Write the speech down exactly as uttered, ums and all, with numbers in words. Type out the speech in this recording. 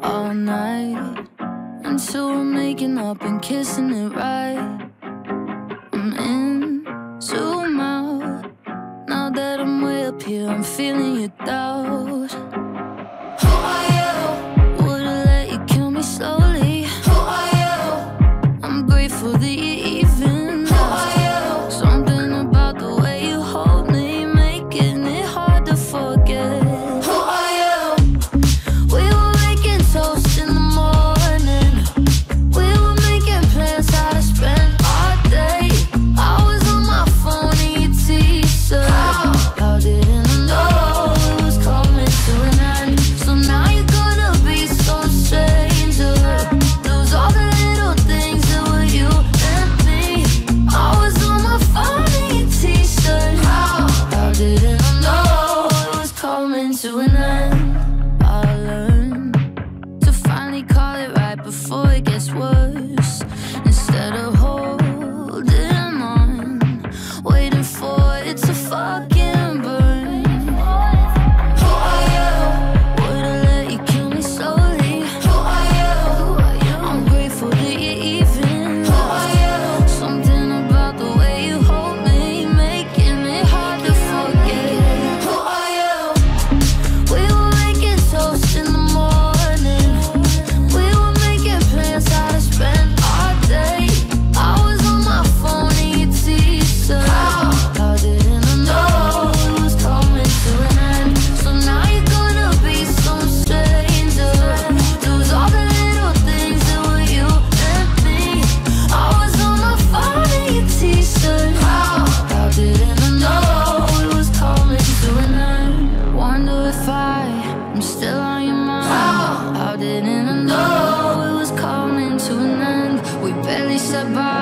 all night until we're making up and kissing it right. I'm in, zoom out. Now that I'm way up here, I'm feeling your doubt. Who are you? Would've let you kill me slowly. Who are you? I'm grateful that you even. Who are you? Something about the way you hold me, making it hard to forget. Who are you? We were making toast in the morning. We were making plans how to spend our day. I was on my phone and you teased her. How? How didn't I know it was coming to an end? So now you're gonna be some stranger. Lose all the little things that were you and me. I was on my phone and you teased her. How? How didn't I know it was coming to an end? I learned to finally call it right before it gets worse. Instead of holding on, waiting for it to fucking burn. Who are you? Would've let you kill me slowly. Who are you? I'm grateful that you even. Who are you? Something about the way you hold me, making it hard to forget. Who are you? We were making toast in the morning. We were making plans how to spend our day. I was on my phone and you teased her. How? How didn't I know it was coming to an end? So now you're gonna be some stranger. Lose all the little things that were you and me. I was on my phone and you teased her. How? How didn't I know it was coming to an end? Wonder if I am still on your mind. How? How didn't I know it was coming to an end? We barely said bye.